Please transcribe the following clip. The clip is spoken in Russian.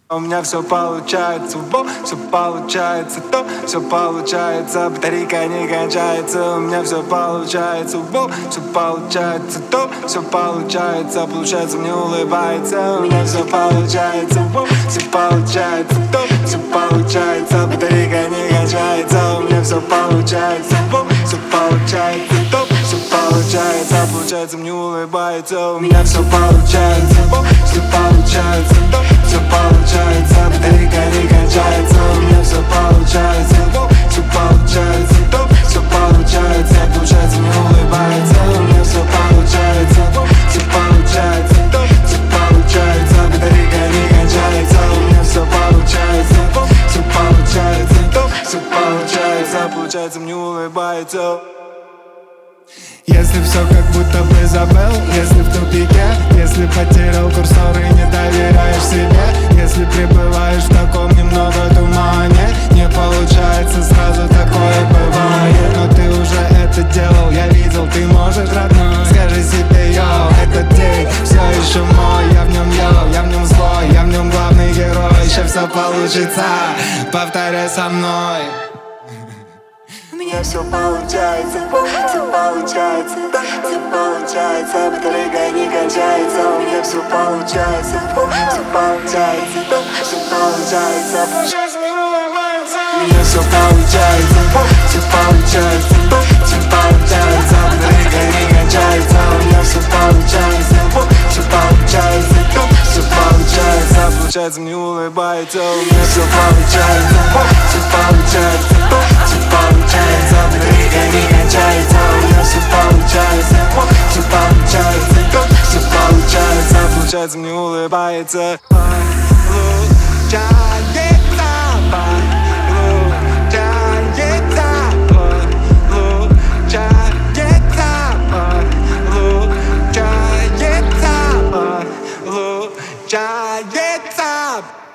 У меня все получается, все получается, все получается, батарейка не кончается. У меня все получается, все получается, все получается, получается, мне улыбается. У меня все получается, все получается, все получается, батарейка не кончается. У меня все получается, все получается, все получается, получается, мне улыбается. У меня все получается, все получается, все получается, батарейка не кончается. У меня все получается, все получается, все получается, получается, мне улыбается. У меня все получается, все получается, все получается, батарейка не кончается. У меня все получается, все получается, все получается, получается, мне улыбается. Если все как будто бы забыл, если в тупике, если потерял курсор и не доверяешь себе, если пребываешь в таком немного тумане, не получается сразу, такое бывает. Но ты уже это делал, я видел, ты можешь, родной. Скажи себе, йоу, этот день все еще мой. Я в нем йоу, я в нем злой, я в нем главный герой. Еще все получится, повторяй со мной. У меня все получается, все получается, все получается, батарейка не кончается. У меня все получается, все получается, все получается, получается, мне улыбается. У меня все получается, все получается, все получается, батарейка не кончается. У меня все получается, все получается, все получается, получается, мне улыбается. У меня все получается, все получается, все получается, батарейка не кончается. У меня все получается, все получается, все получается, получается, мне улыбается. Получается.